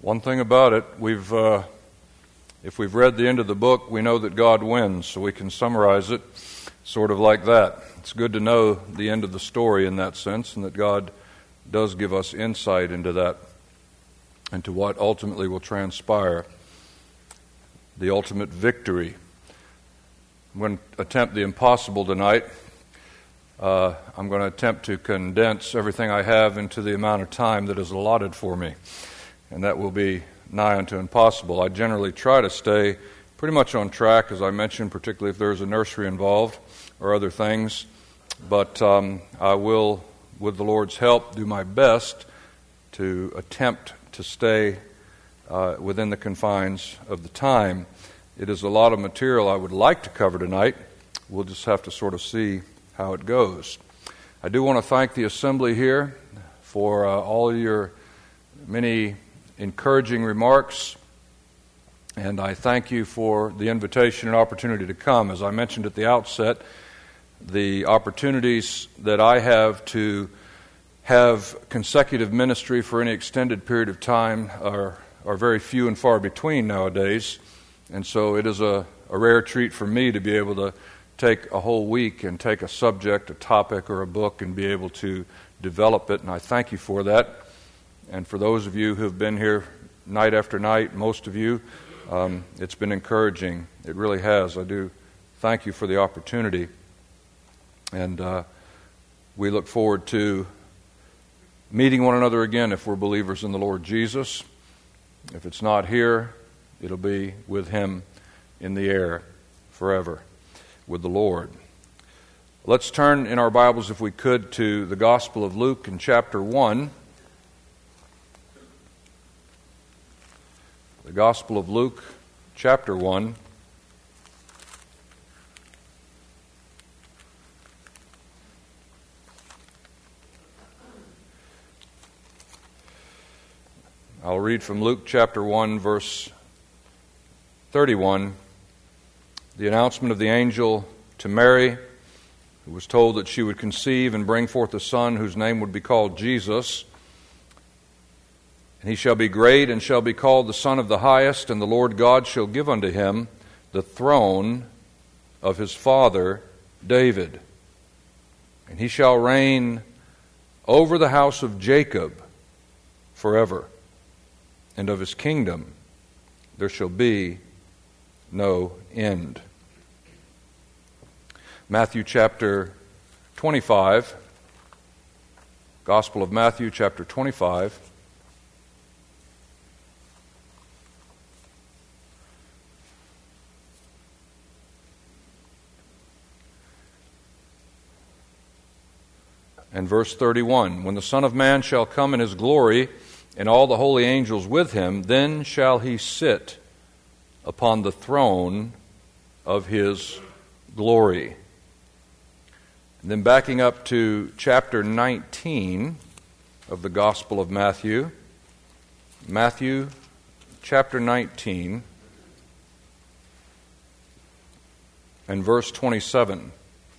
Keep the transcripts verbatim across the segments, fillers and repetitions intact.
One thing about it, we've uh, if we've read the end of the book, we know that God wins, so we can summarize it sort of like that. It's good to know the end of the story in that sense, and that God does give us insight into that, into what ultimately will transpire, the ultimate victory. I'm going to attempt the impossible tonight. Uh, I'm going to attempt to condense everything I have into the amount of time that is allotted for me, and that will be nigh unto impossible. I generally try to stay pretty much on track, as I mentioned, particularly if there's a nursery involved or other things, but um, I will, with the Lord's help, do my best to attempt to stay uh, within the confines of the time. It is a lot of material I would like to cover tonight. We'll just have to sort of see how it goes. I do want to thank the assembly here for uh, all your many encouraging remarks, and I thank you for the invitation and opportunity to come. As I mentioned at the outset, the opportunities that I have to have consecutive ministry for any extended period of time are, are very few and far between nowadays, and so it is a, a rare treat for me to be able to take a whole week and take a subject, a topic, or a book and be able to develop it, and I thank you for that. And for those of you who have been here night after night, most of you, um, it's been encouraging. It really has. I do thank you for the opportunity. And uh, we look forward to meeting one another again if we're believers in the Lord Jesus. If it's not here, it'll be with Him in the air forever, with the Lord. Let's turn in our Bibles, if we could, to the Gospel of Luke in chapter one. The Gospel of Luke, chapter one. I'll read from Luke chapter one, verse thirty-one. The announcement of the angel to Mary, who was told that she would conceive and bring forth a son whose name would be called Jesus. And he shall be great and shall be called the Son of the Highest, and the Lord God shall give unto him the throne of his father David. And he shall reign over the house of Jacob forever, and of his kingdom there shall be no end. Matthew chapter twenty-five, Gospel of Matthew chapter twenty-five. And verse thirty-one, when the Son of Man shall come in his glory, and all the holy angels with him, then shall he sit upon the throne of his glory. And then backing up to chapter nineteen of the Gospel of Matthew, Matthew chapter nineteen and verse twenty-seven.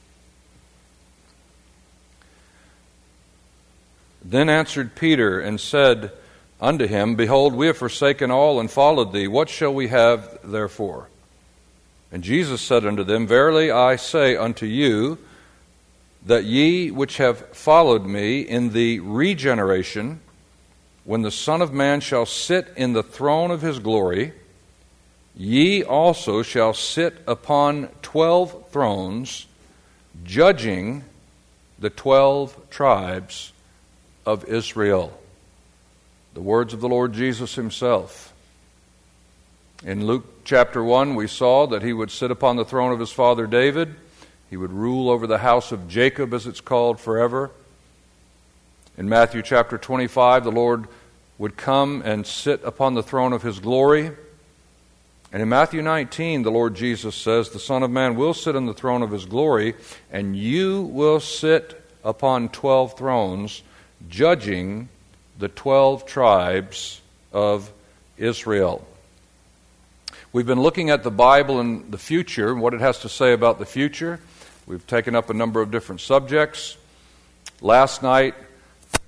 Then answered Peter and said unto him, Behold, we have forsaken all and followed thee. What shall we have therefore? And Jesus said unto them, Verily I say unto you, that ye which have followed me in the regeneration, when the Son of Man shall sit in the throne of his glory, ye also shall sit upon twelve thrones, judging the twelve tribes of Israel. The words of the Lord Jesus himself. In Luke chapter one, we saw that he would sit upon the throne of his father David. He would rule over the house of Jacob, as it's called, forever. In Matthew chapter twenty-five, the Lord would come and sit upon the throne of his glory. And in Matthew nineteen, the Lord Jesus says, the Son of Man will sit on the throne of his glory, and you will sit upon twelve thrones, judging the twelve tribes of Israel. We've been looking at the Bible and the future, and what it has to say about the future. We've taken up a number of different subjects. Last night,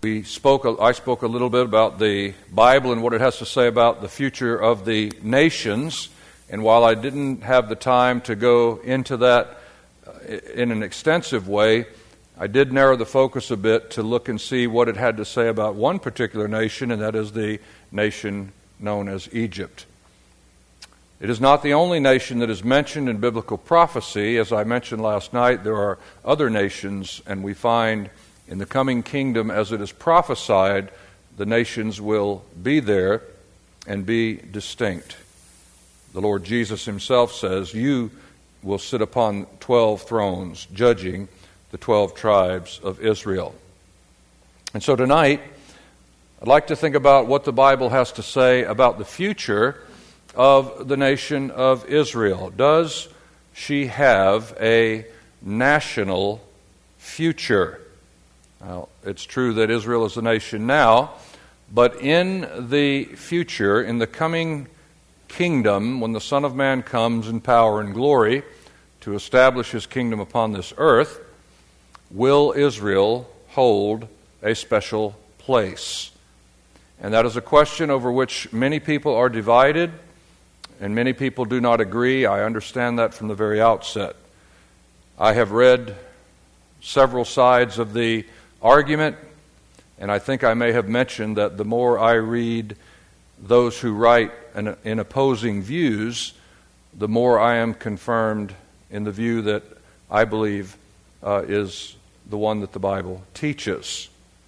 We spoke. I spoke a little bit about the Bible and what it has to say about the future of the nations. And while I didn't have the time to go into that in an extensive way, I did narrow the focus a bit to look and see what it had to say about one particular nation, and that is the nation known as Egypt. It is not the only nation that is mentioned in biblical prophecy. As I mentioned last night, there are other nations, and we find in the coming kingdom, as it is prophesied, the nations will be there and be distinct. The Lord Jesus himself says, "You will sit upon twelve thrones, judging the twelve tribes of Israel." And so tonight, I'd like to think about what the Bible has to say about the future of the nation of Israel. Does she have a national future? Now, it's true that Israel is a nation now, but in the future, in the coming kingdom, when the Son of Man comes in power and glory to establish his kingdom upon this earth, will Israel hold a special place? And that is a question over which many people are divided, and many people do not agree. I understand that from the very outset. I have read several sides of the argument, and I think I may have mentioned that the more I read those who write in, in opposing views, the more I am confirmed in the view that I believe uh, is the one that the Bible teaches.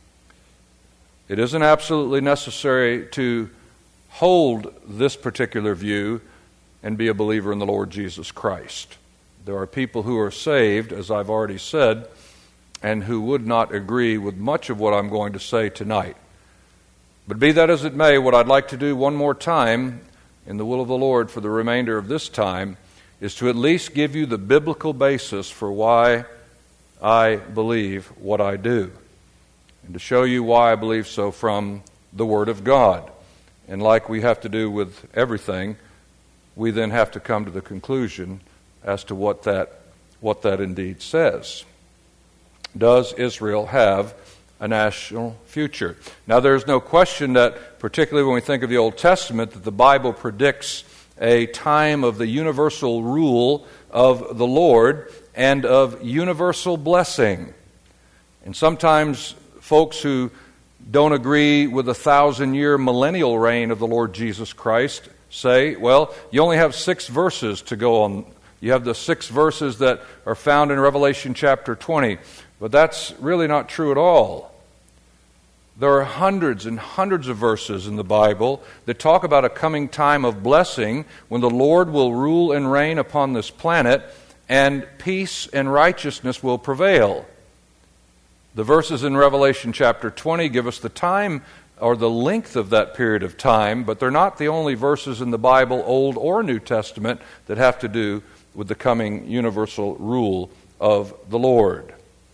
It isn't absolutely necessary to hold this particular view and be a believer in the Lord Jesus Christ. There are people who are saved, as I've already said, and who would not agree with much of what I'm going to say tonight. But be that as it may, what I'd like to do one more time, in the will of the Lord for the remainder of this time, is to at least give you the biblical basis for why I believe what I do, and to show you why I believe so from the Word of God. And like we have to do with everything, we then have to come to the conclusion as to what that, what that indeed says. Does Israel have a national future? Now, there's no question that, particularly when we think of the Old Testament, that the Bible predicts a time of the universal rule of the Lord and of universal blessing. And sometimes folks who don't agree with the thousand-year millennial reign of the Lord Jesus Christ say, well, you only have six verses to go on. You have the six verses that are found in Revelation chapter twenty. But that's really not true at all. There are hundreds and hundreds of verses in the Bible that talk about a coming time of blessing when the Lord will rule and reign upon this planet and peace and righteousness will prevail. The verses in Revelation chapter twenty give us the time or the length of that period of time, but they're not the only verses in the Bible, Old or New Testament, that have to do with the coming universal rule of the Lord.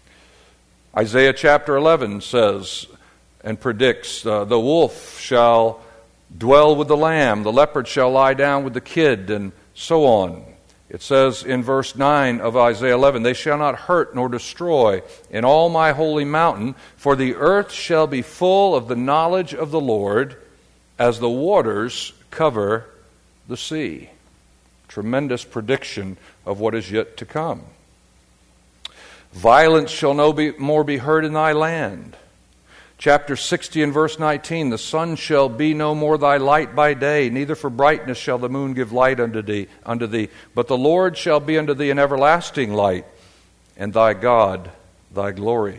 Isaiah chapter eleven says and predicts, uh, the wolf shall dwell with the lamb, the leopard shall lie down with the kid, and so on. It says in verse nine of Isaiah eleven, they shall not hurt nor destroy in all my holy mountain, for the earth shall be full of the knowledge of the Lord as the waters cover the sea. Tremendous prediction of what is yet to come. Violence shall no be, more be heard in thy land. Chapter sixty and verse nineteen, the sun shall be no more thy light by day, neither for brightness shall the moon give light unto thee, unto thee. But the Lord shall be unto thee an everlasting light, and thy God thy glory.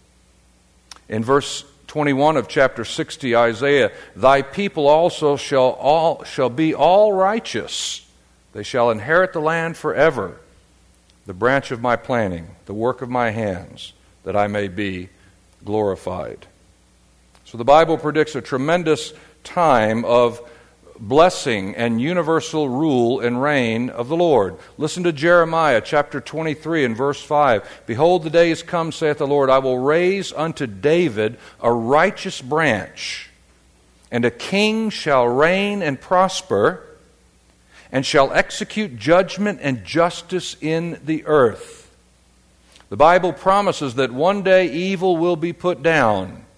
In verse twenty-one of chapter sixty, Isaiah, thy people also shall all shall be all righteous. They shall inherit the land forever. The branch of my planting, the work of my hands, that I may be glorified. So the Bible predicts a tremendous time of blessing and universal rule and reign of the Lord. Listen to Jeremiah chapter twenty-three and verse five. Behold, the days come, saith the Lord, I will raise unto David a righteous branch, and a king shall reign and prosper, and shall execute judgment and justice in the earth. The Bible promises that one day evil will be put down.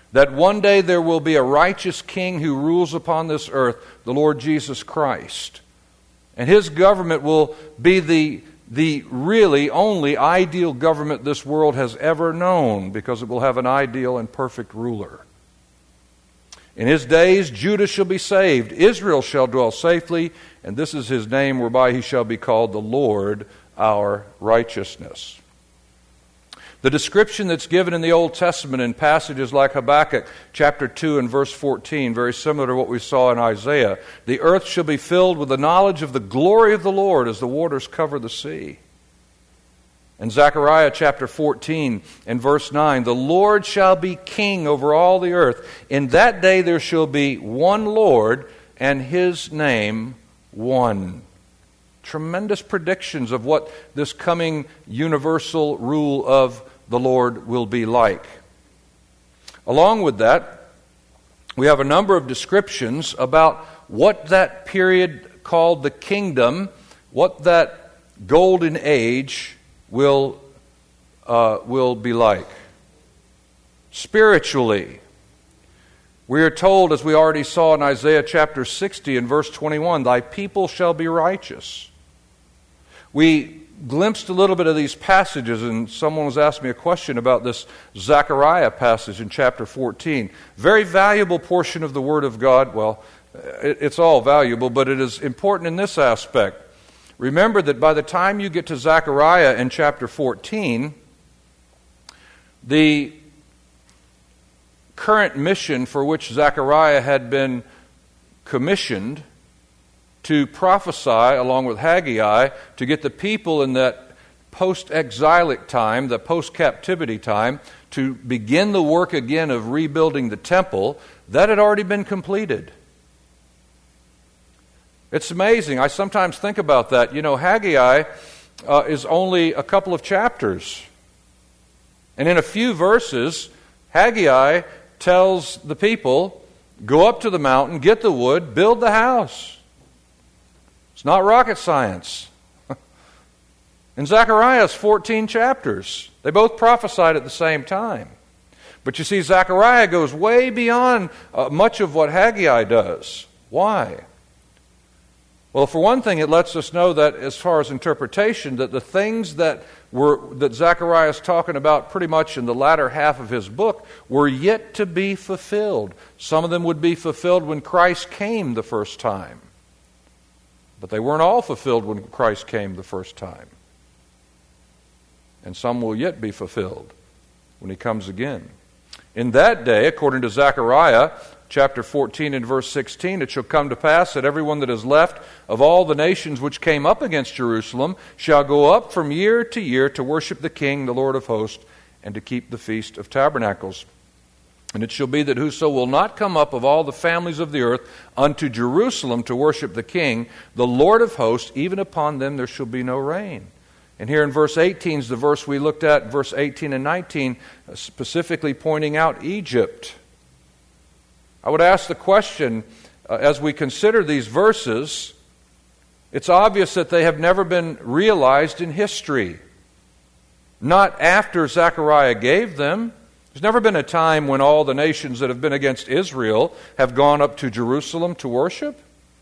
that one day there will be a righteous king who rules upon this earth, the Lord Jesus Christ. And his government will be the, the really only ideal government this world has ever known, because it will have an ideal and perfect ruler. In his days, Judah shall be saved, Israel shall dwell safely, and this is his name whereby he shall be called the Lord our righteousness. The description that's given in the Old Testament in passages like Habakkuk chapter two and verse fourteen, very similar to what we saw in Isaiah. The earth shall be filled with the knowledge of the glory of the Lord as the waters cover the sea. In Zechariah chapter fourteen and verse nine, the Lord shall be king over all the earth. In that day there shall be one Lord, and his name one. Tremendous predictions of what this coming universal rule of the Lord will be like. Along with that, we have a number of descriptions about what that period called the kingdom, what that golden age will, uh, will be like. Spiritually, we are told, as we already saw in Isaiah chapter sixty and verse twenty-one, thy people shall be righteous. We glimpsed a little bit of these passages, and someone was asking me a question about this Zechariah passage in chapter fourteen. Very valuable portion of the Word of God. Well, it's all valuable, but it is important in this aspect. Remember that by the time you get to Zechariah in chapter fourteen, the current mission for which Zechariah had been commissioned to prophesy along with Haggai to get the people in that post-exilic time, the post-captivity time, to begin the work again of rebuilding the temple, that had already been completed. It's amazing. I sometimes think about that. You know, Haggai uh, is only a couple of chapters. And in a few verses, Haggai tells the people, go up to the mountain, get the wood, build the house. It's not rocket science. In Zechariah's fourteen chapters, they both prophesied at the same time. But you see, Zechariah goes way beyond uh, much of what Haggai does. Why? Well, for one thing, it lets us know that as far as interpretation, that the things that were that Zechariah is talking about pretty much in the latter half of his book were yet to be fulfilled. Some of them would be fulfilled when Christ came the first time. But they weren't all fulfilled when Christ came the first time. And some will yet be fulfilled when he comes again. In that day, according to Zechariah chapter fourteen and verse sixteen, it shall come to pass that everyone that is left of all the nations which came up against Jerusalem shall go up from year to year to worship the King, the Lord of hosts, and to keep the Feast of Tabernacles. And it shall be that whoso will not come up of all the families of the earth unto Jerusalem to worship the King, the Lord of hosts, even upon them there shall be no rain. And here in verse eighteen is the verse we looked at, verse eighteen and nineteen, specifically pointing out Egypt. I would ask the question, uh, as we consider these verses, it's obvious that they have never been realized in history. Not after Zechariah gave them. There's never been a time when all the nations that have been against Israel have gone up to Jerusalem to worship.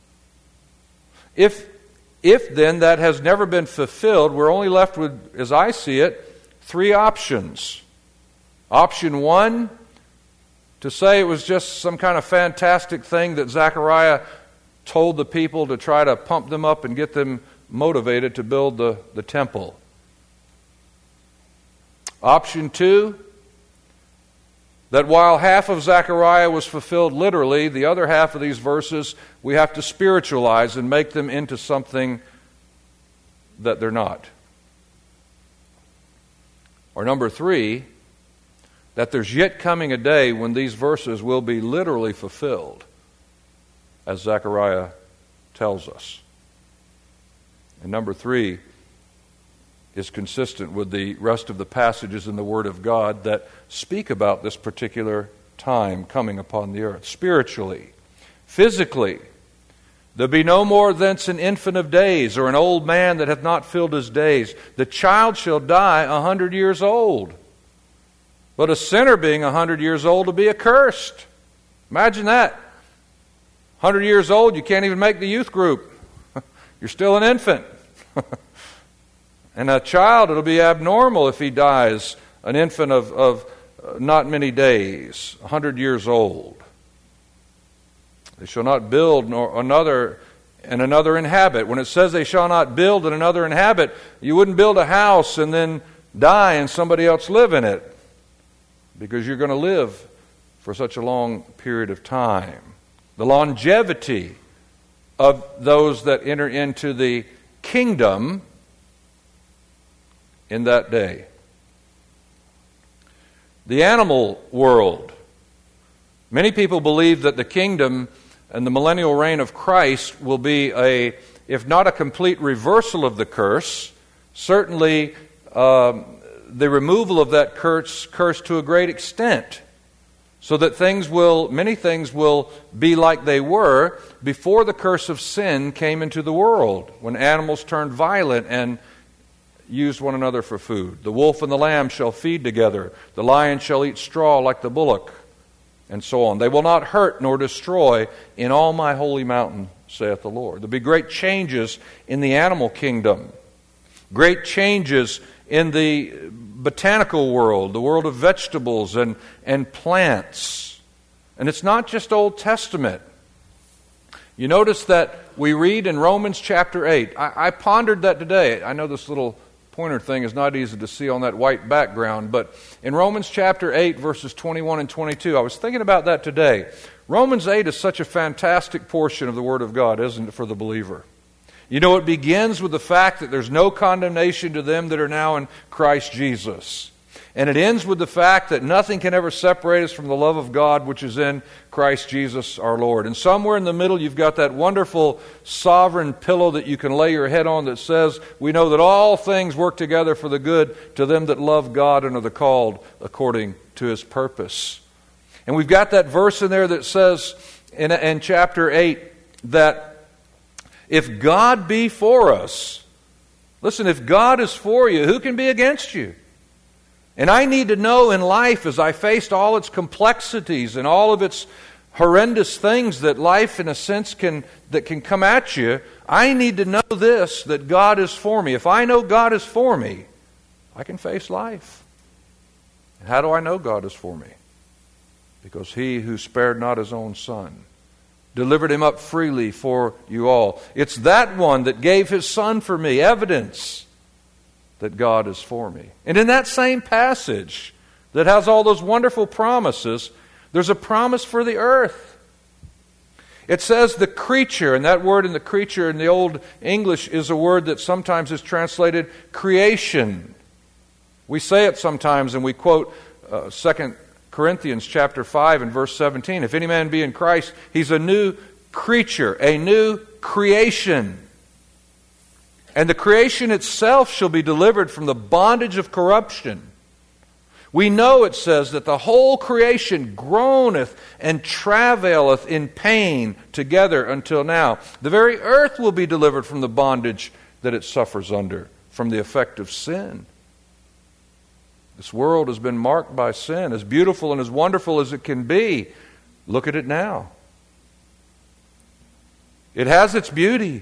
If, if then that has never been fulfilled, we're only left with, as I see it, three options. Option one, to say it was just some kind of fantastic thing that Zechariah told the people to try to pump them up and get them motivated to build the, the temple. Option two, that while half of Zechariah was fulfilled literally, the other half of these verses we have to spiritualize and make them into something that they're not. Or number three, that there's yet coming a day when these verses will be literally fulfilled, as Zechariah tells us. And number three is consistent with the rest of the passages in the Word of God that speak about this particular time coming upon the earth. Spiritually, physically, there be no more thence an infant of days, or an old man that hath not filled his days. The child shall die a hundred years old. But a sinner being a hundred years old will be accursed. Imagine that. Hundred years old, you can't even make the youth group. You're still an infant. And a child, it'll be abnormal if he dies, an infant of, of not many days, a hundred years old. They shall not build nor another and another inhabit. When it says they shall not build and another inhabit, you wouldn't build a house and then die and somebody else live in it, because you're going to live for such a long period of time. The longevity of those that enter into the kingdom in that day. The animal world. Many people believe that the kingdom and the millennial reign of Christ will be a, if not a complete reversal of the curse, certainly um, the removal of that curse, curse to a great extent, so that things will, many things will be like they were before the curse of sin came into the world, when animals turned violent and used one another for food. The wolf and the lamb shall feed together. The lion shall eat straw like the bullock, and so on. They will not hurt nor destroy in all my holy mountain, saith the Lord. There'll be great changes in the animal kingdom. Great changes in the botanical world, the world of vegetables and, and plants. And it's not just Old Testament. You notice that we read in Romans chapter eight. I, I pondered that today. I know this little pointer thing is not easy to see on that white background, but in Romans chapter eight, verses twenty-one and twenty-two, I was thinking about that today. Romans eight is such a fantastic portion of the Word of God, isn't it, for the believer? You know, it begins with the fact that there's no condemnation to them that are now in Christ Jesus. And it ends with the fact that nothing can ever separate us from the love of God which is in Christ Jesus our Lord. And somewhere in the middle you've got that wonderful sovereign pillow that you can lay your head on that says, we know that all things work together for the good to them that love God and are the called according to His purpose. And we've got that verse in there that says in, in chapter eight that if God be for us, listen, if God is for you, who can be against you? And I need to know in life, as I faced all its complexities and all of its horrendous things that life in a sense can that can come at you, I need to know this, that God is for me. If I know God is for me, I can face life. And how do I know God is for me? Because He who spared not His own Son delivered Him up freely for you all. It's that one that gave His Son for me, evidence that God is for me. And in that same passage that has all those wonderful promises, there's a promise for the earth. It says the creature, and that word in the creature in the Old English is a word that sometimes is translated creation. We say it sometimes, and we quote uh, Second Corinthians chapter five and verse seventeen. If any man be in Christ, he's a new creature, a new creation. And the creation itself shall be delivered from the bondage of corruption. We know, it says, that the whole creation groaneth and travaileth in pain together until now. The very earth will be delivered from the bondage that it suffers under, from the effect of sin. This world has been marked by sin, as beautiful and as wonderful as it can be. Look at it now. It has its beauty,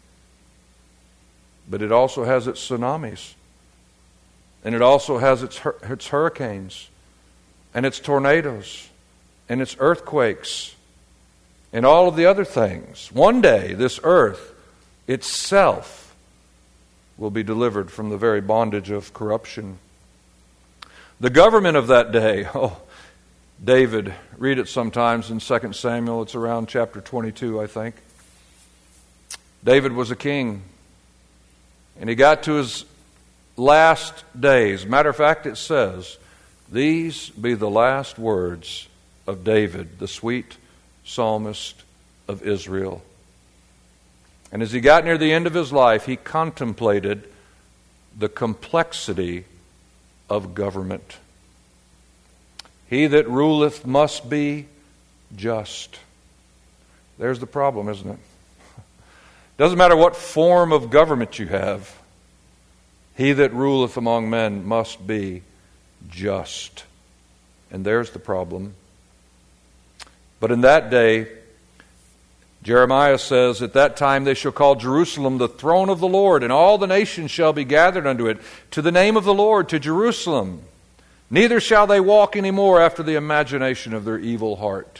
but it also has its tsunamis. And it also has its, its hurricanes, and its tornadoes, and its earthquakes, and all of the other things. One day, this earth itself will be delivered from the very bondage of corruption. The government of that day, oh, David, read it sometimes in Second Samuel. It's around chapter twenty-two, I think. David was a king. And he got to his last days. Matter of fact, it says, these be the last words of David, the sweet psalmist of Israel. And as he got near the end of his life, he contemplated the complexity of government. He that ruleth must be just. There's the problem, isn't it? Doesn't matter what form of government you have. He that ruleth among men must be just. And there's the problem. But in that day, Jeremiah says, at that time they shall call Jerusalem the throne of the Lord, and all the nations shall be gathered unto it, to the name of the Lord, to Jerusalem. Neither shall they walk any more after the imagination of their evil heart.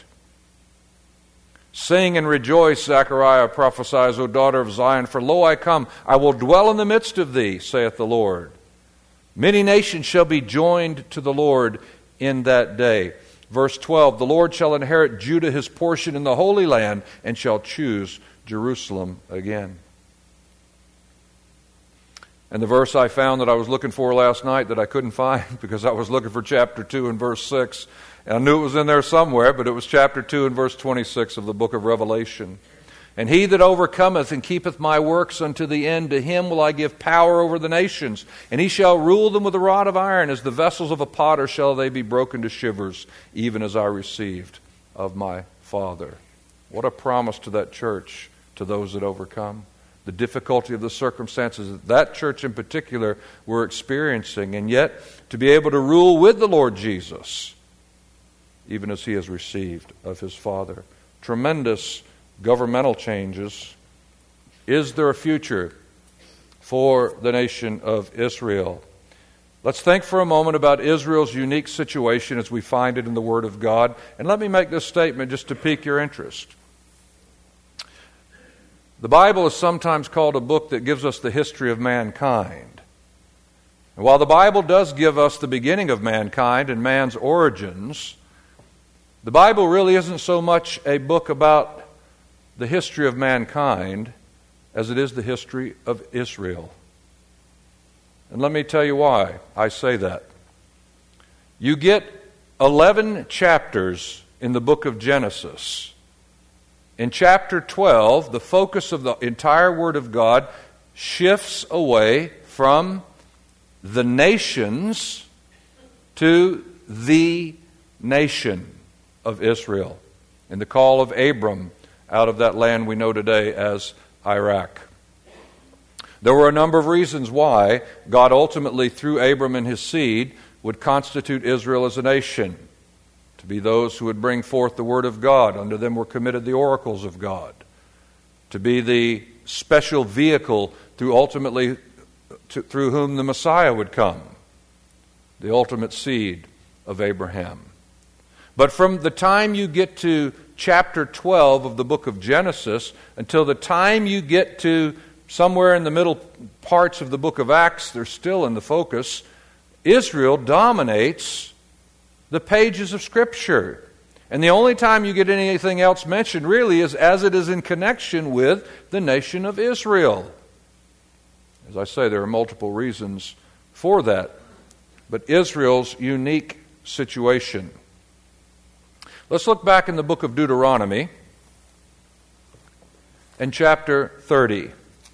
Sing and rejoice, Zechariah prophesies, O daughter of Zion, for lo, I come, I will dwell in the midst of thee, saith the Lord. Many nations shall be joined to the Lord in that day. Verse twelve, the Lord shall inherit Judah his portion in the Holy Land, and shall choose Jerusalem again. And the verse I found that I was looking for last night that I couldn't find because I was looking for chapter two and verse six. And I knew it was in there somewhere, but it was chapter two and verse twenty-six of the book of Revelation. And he that overcometh and keepeth my works unto the end, to him will I give power over the nations. And he shall rule them with a rod of iron. As the vessels of a potter shall they be broken to shivers, even as I received of my Father. What a promise to that church, to those that overcome. The difficulty of the circumstances that that church in particular were experiencing. And yet, to be able to rule with the Lord Jesus, even as he has received of his Father. Tremendous governmental changes. Is there a future for the nation of Israel? Let's think for a moment about Israel's unique situation as we find it in the Word of God. And let me make this statement just to pique your interest. The Bible is sometimes called a book that gives us the history of mankind. And while the Bible does give us the beginning of mankind and man's origins, the Bible really isn't so much a book about the history of mankind as it is the history of Israel. And let me tell you why I say that. You get eleven chapters in the book of Genesis. In chapter twelve, the focus of the entire Word of God shifts away from the nations to the nation of Israel, in the call of Abram out of that land we know today as Iraq. There were a number of reasons why God ultimately, through Abram and his seed, would constitute Israel as a nation, to be those who would bring forth the Word of God. Under them were committed the oracles of God, to be the special vehicle through ultimately to, through whom the Messiah would come, the ultimate seed of Abraham. But from the time you get to chapter twelve of the book of Genesis until the time you get to somewhere in the middle parts of the book of Acts, they're still in the focus, Israel dominates the pages of Scripture. And the only time you get anything else mentioned really is as it is in connection with the nation of Israel. As I say, there are multiple reasons for that. But Israel's unique situation. Let's look back in the book of Deuteronomy in chapter thirty.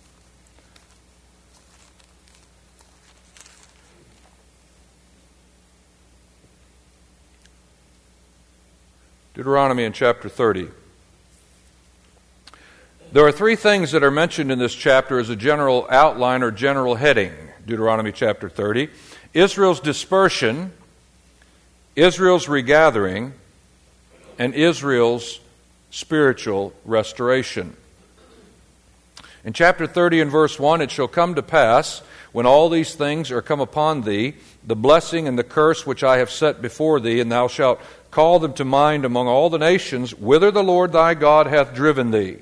Deuteronomy in chapter thirty. There are three things that are mentioned in this chapter as a general outline or general heading. Deuteronomy chapter thirty. Israel's dispersion, Israel's regathering, and Israel's spiritual restoration. In chapter thirty and verse one, it shall come to pass, when all these things are come upon thee, the blessing and the curse which I have set before thee, and thou shalt call them to mind among all the nations, whither the Lord thy God hath driven thee.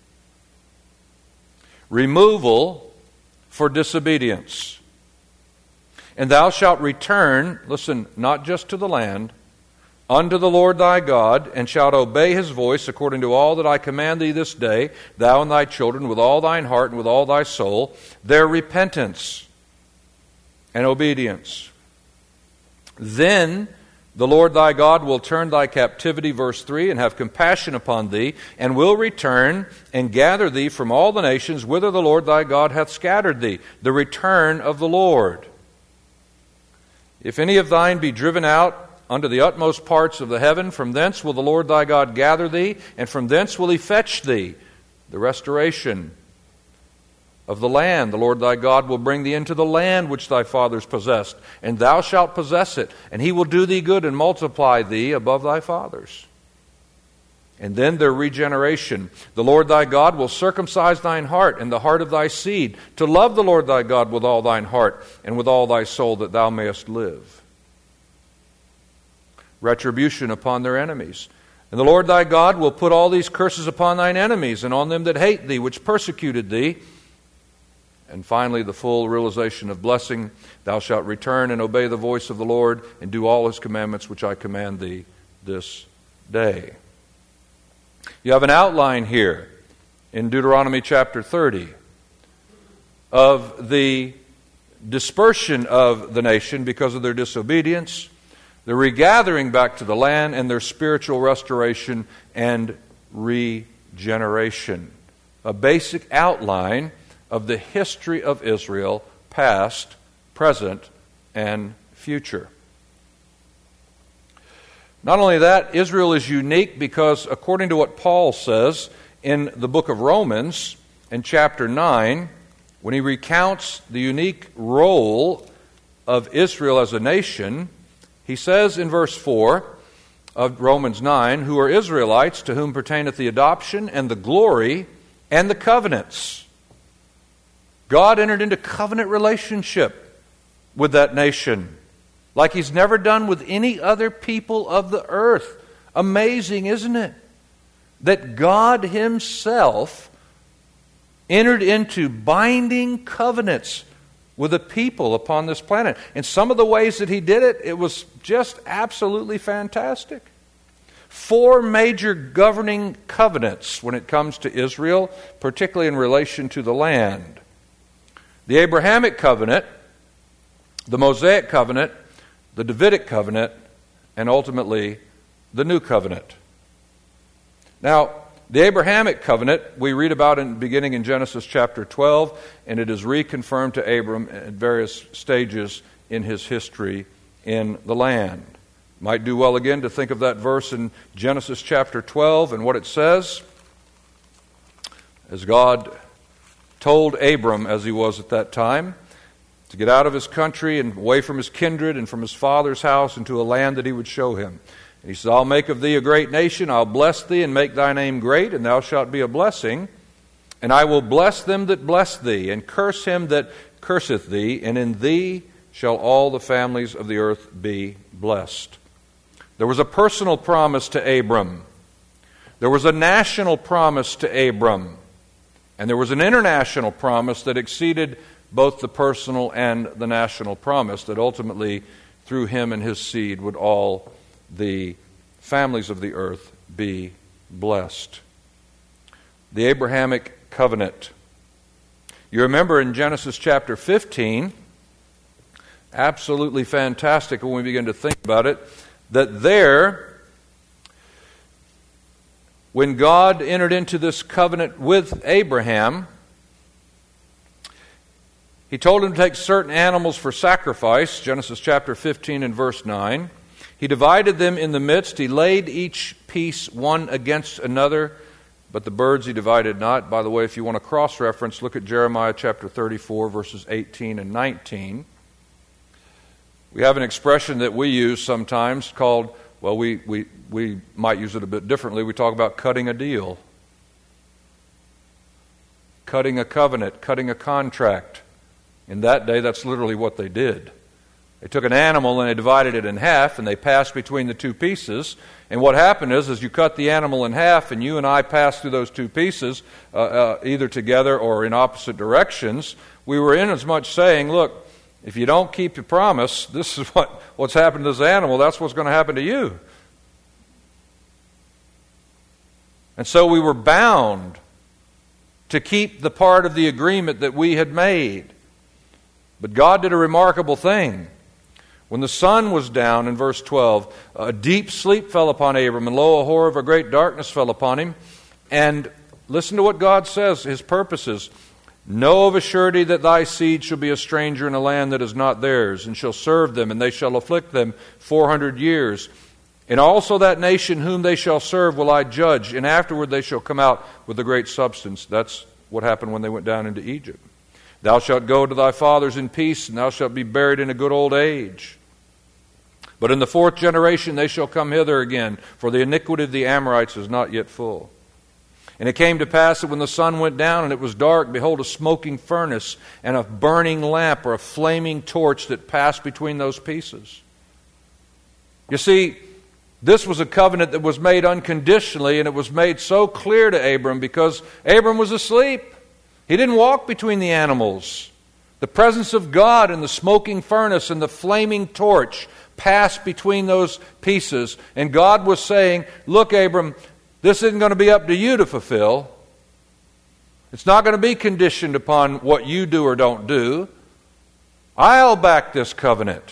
Removal for disobedience. And thou shalt return, listen, not just to the land, unto the Lord thy God, and shalt obey his voice according to all that I command thee this day, thou and thy children, with all thine heart and with all thy soul, their repentance and obedience. Then the Lord thy God will turn thy captivity, verse three, and have compassion upon thee, and will return and gather thee from all the nations whither the Lord thy God hath scattered thee. The return of the Lord. If any of thine be driven out unto the utmost parts of the heaven, from thence will the Lord thy God gather thee, and from thence will he fetch thee. The restoration of the land. The Lord thy God will bring thee into the land which thy fathers possessed, and thou shalt possess it, and he will do thee good and multiply thee above thy fathers. And then their regeneration. The Lord thy God will circumcise thine heart and the heart of thy seed, to love the Lord thy God with all thine heart and with all thy soul, that thou mayest live. Retribution upon their enemies. And the Lord thy God will put all these curses upon thine enemies and on them that hate thee, which persecuted thee. And finally, the full realization of blessing. Thou shalt return and obey the voice of the Lord and do all his commandments which I command thee this day. You have an outline here in Deuteronomy chapter thirty of the dispersion of the nation because of their disobedience, the regathering back to the land, and their spiritual restoration and regeneration. A basic outline of the history of Israel, past, present, and future. Not only that, Israel is unique because, according to what Paul says in the book of Romans, in chapter nine, when he recounts the unique role of Israel as a nation, he says in verse four of Romans nine, who are Israelites, to whom pertaineth the adoption and the glory and the covenants. God entered into covenant relationship with that nation like he's never done with any other people of the earth. Amazing, isn't it? That God himself entered into binding covenants with a people upon this planet. And some of the ways that he did it, it was just absolutely fantastic. Four major governing covenants when it comes to Israel, particularly in relation to the land. The Abrahamic covenant, the Mosaic covenant, the Davidic covenant, and ultimately the New Covenant. Now, the Abrahamic covenant we read about in beginning in Genesis chapter twelve, and it is reconfirmed to Abram at various stages in his history in the land. Might do well again to think of that verse in Genesis chapter twelve and what it says. As God told Abram, as he was at that time, to get out of his country and away from his kindred and from his father's house into a land that he would show him. And he says, I'll make of thee a great nation, I'll bless thee and make thy name great, and thou shalt be a blessing. And I will bless them that bless thee, and curse him that curseth thee, and in thee shall all the families of the earth be blessed. There was a personal promise to Abram. There was a national promise to Abram. And there was an international promise that exceeded both the personal and the national promise, that ultimately through him and his seed would all the families of the earth be blessed. The Abrahamic covenant. You remember in Genesis chapter fifteen, absolutely fantastic when we begin to think about it, that there, when God entered into this covenant with Abraham, he told him to take certain animals for sacrifice, Genesis chapter fifteen and verse nine. He divided them in the midst. He laid each piece one against another, but the birds he divided not. By the way, if you want to cross-reference, look at Jeremiah chapter thirty-four, verses eighteen and nineteen. We have an expression that we use sometimes called, well, we, we, we might use it a bit differently. We talk about cutting a deal, cutting a covenant, cutting a contract. In that day, that's literally what they did. They took an animal and they divided it in half, and they passed between the two pieces. And what happened is, as you cut the animal in half, and you and I passed through those two pieces, uh, uh, either together or in opposite directions, we were in as much saying, look, if you don't keep your promise, this is what, what's happened to this animal, that's what's going to happen to you. And so we were bound to keep the part of the agreement that we had made. But God did a remarkable thing. When the sun was down, in verse twelve, a deep sleep fell upon Abram, and lo, a horror of a great darkness fell upon him. And listen to what God says, his purposes. Know of a surety that thy seed shall be a stranger in a land that is not theirs, and shall serve them, and they shall afflict them four hundred years. And also that nation whom they shall serve will I judge, and afterward they shall come out with a great substance. That's what happened when they went down into Egypt. Thou shalt go to thy fathers in peace, and thou shalt be buried in a good old age. But in the fourth generation they shall come hither again, for the iniquity of the Amorites is not yet full. And it came to pass that when the sun went down and it was dark, behold, a smoking furnace and a burning lamp or a flaming torch that passed between those pieces. You see, this was a covenant that was made unconditionally, and it was made so clear to Abram because Abram was asleep. He didn't walk between the animals. The presence of God and the smoking furnace and the flaming torch passed between those pieces. And God was saying, look, Abram, this isn't going to be up to you to fulfill. It's not going to be conditioned upon what you do or don't do. I'll back this covenant.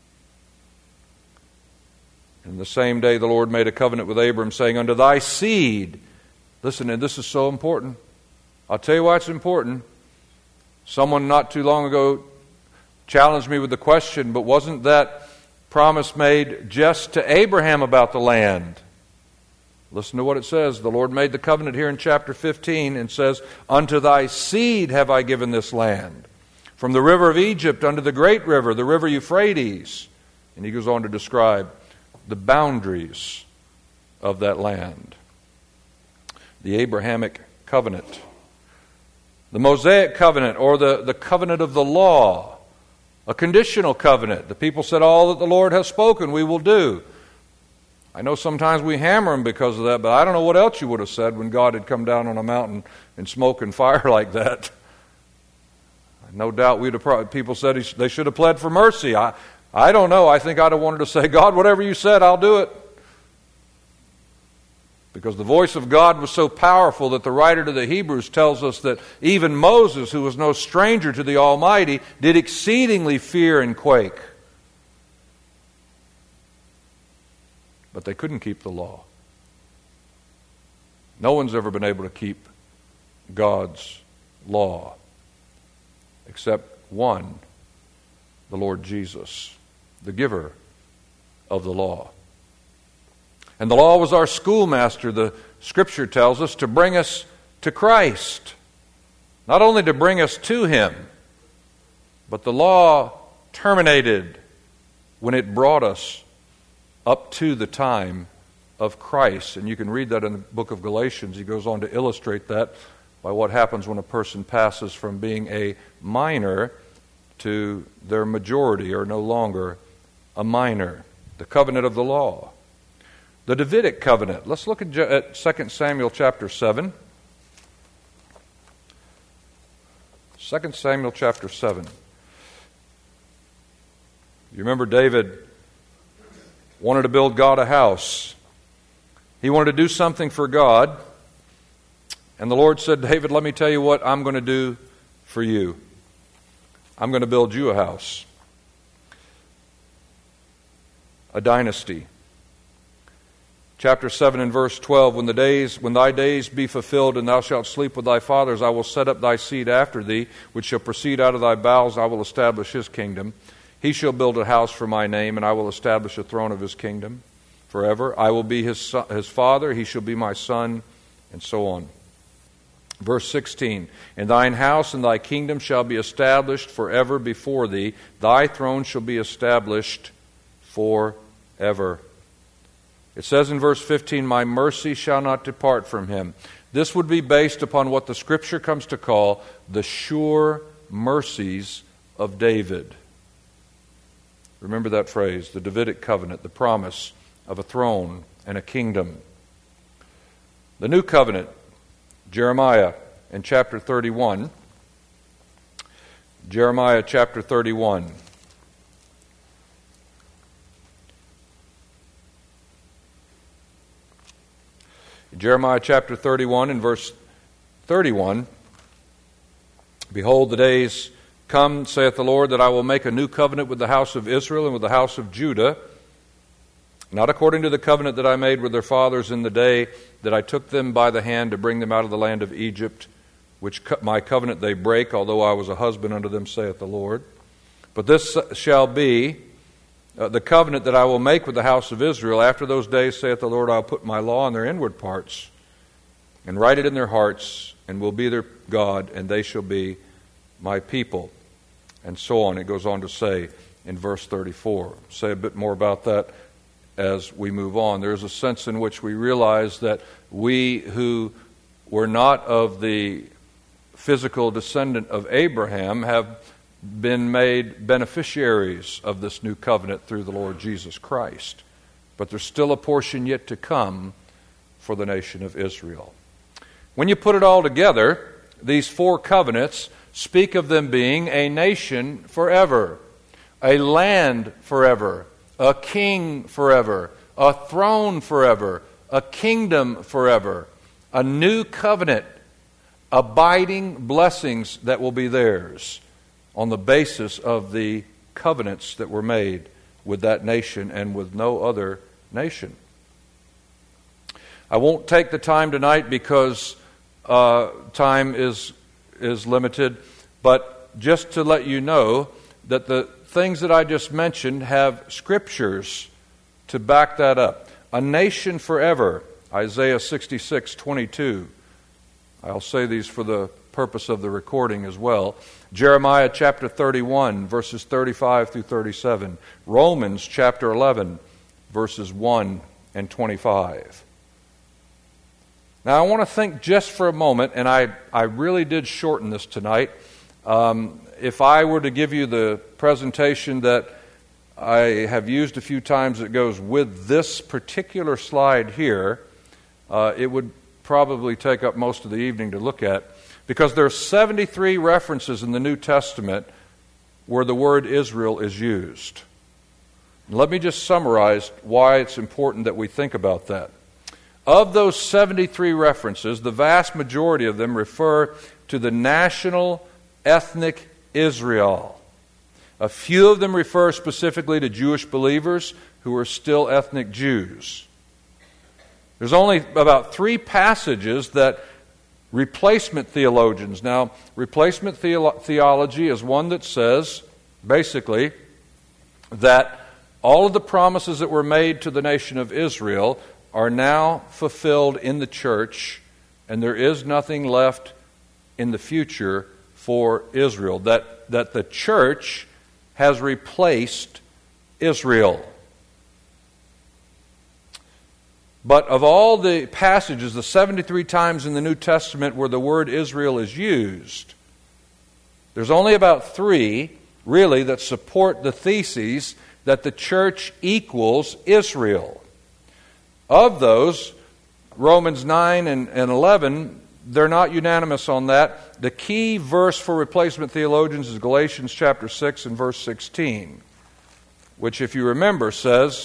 And the same day the Lord made a covenant with Abram, saying, unto thy seed. Listen, and this is so important. I'll tell you why it's important. Someone not too long ago challenged me with the question, but wasn't that promise made just to Abraham about the land? Listen to what it says. The Lord made the covenant here in chapter fifteen and says, unto thy seed have I given this land, from the river of Egypt unto the great river, the river Euphrates. And he goes on to describe the boundaries of that land. The Abrahamic covenant. The Mosaic covenant, or the, the covenant of the law. A conditional covenant. The people said, all that the Lord has spoken we will do. I know sometimes we hammer them because of that, but I don't know what else you would have said when God had come down on a mountain in smoke and fire like that. No doubt we'd have probably, people said he, they should have pled for mercy. I, I don't know. I think I'd have wanted to say, God, whatever you said, I'll do it. Because the voice of God was so powerful that the writer to the Hebrews tells us that even Moses, who was no stranger to the Almighty, did exceedingly fear and quake. But they couldn't keep the law. No one's ever been able to keep God's law except one, the Lord Jesus, the giver of the law. And the law was our schoolmaster, the Scripture tells us, to bring us to Christ. Not only to bring us to Him, but the law terminated when it brought us up to the time of Christ. And you can read that in the book of Galatians. He goes on to illustrate that by what happens when a person passes from being a minor to their majority, or no longer a minor. The covenant of the law. The Davidic covenant. Let's look at Second Samuel chapter seven. Second Samuel chapter seven. You remember David wanted to build God a house. He wanted to do something for God. And the Lord said, David, let me tell you what I'm going to do for you. I'm going to build you a house. A dynasty. Chapter seven and verse twelve, when the days, when thy days be fulfilled, and thou shalt sleep with thy fathers, I will set up thy seed after thee, which shall proceed out of thy bowels. I will establish his kingdom. He shall build a house for my name, and I will establish a throne of his kingdom forever. I will be his son, his father, he shall be my son, and so on. Verse sixteen, and thine house and thy kingdom shall be established forever before thee. Thy throne shall be established forever. It says in verse fifteen, my mercy shall not depart from him. This would be based upon what the Scripture comes to call the sure mercies of David. Remember that phrase, the Davidic covenant, the promise of a throne and a kingdom. The new covenant, Jeremiah in chapter thirty-one. Jeremiah chapter thirty-one. Jeremiah chapter thirty-one and verse thirty-one. Behold, the days come, saith the Lord, that I will make a new covenant with the house of Israel and with the house of Judah, not according to the covenant that I made with their fathers in the day that I took them by the hand to bring them out of the land of Egypt, which co- my covenant they break, although I was a husband unto them, saith the Lord. But this shall be uh, the covenant that I will make with the house of Israel. After those days, saith the Lord, I will put my law in their inward parts, and write it in their hearts, and will be their God, and they shall be my people. And so on. It goes on to say in verse thirty-four. Say a bit more about that as we move on. There's a sense in which we realize that we who were not of the physical descendant of Abraham have been made beneficiaries of this new covenant through the Lord Jesus Christ. But there's still a portion yet to come for the nation of Israel. When you put it all together, these four covenants speak of them being a nation forever, a land forever, a king forever, a throne forever, a kingdom forever, a new covenant, abiding blessings that will be theirs on the basis of the covenants that were made with that nation and with no other nation. I won't take the time tonight because uh, time is is limited, but just to let you know that the things that I just mentioned have scriptures to back that up. A nation forever, Isaiah sixty-six twenty-two. I'll say these for the purpose of the recording as well. Jeremiah chapter thirty-one, verses thirty-five through thirty-seven. Romans chapter eleven, verses one and twenty-five. Now I want to think just for a moment, and I, I really did shorten this tonight. Um, if I were to give you the presentation that I have used a few times that goes with this particular slide here, uh, it would probably take up most of the evening to look at, because there are seventy-three references in the New Testament where the word Israel is used. Let me just summarize why it's important that we think about that. Of those seventy-three references, the vast majority of them refer to the national ethnic Israel. A few of them refer specifically to Jewish believers who are still ethnic Jews. There's only about three passages that replacement theologians, now replacement theolo- theology is one that says, basically, that all of the promises that were made to the nation of Israel are now fulfilled in the church, and there is nothing left in the future for Israel. That, that the church has replaced Israel. But of all the passages, the seventy-three times in the New Testament where the word Israel is used, there's only about three, really, that support the theses that the church equals Israel. Of those, Romans nine and, and eleven, they're not unanimous on that. The key verse for replacement theologians is Galatians chapter six and verse sixteen, which, if you remember, says,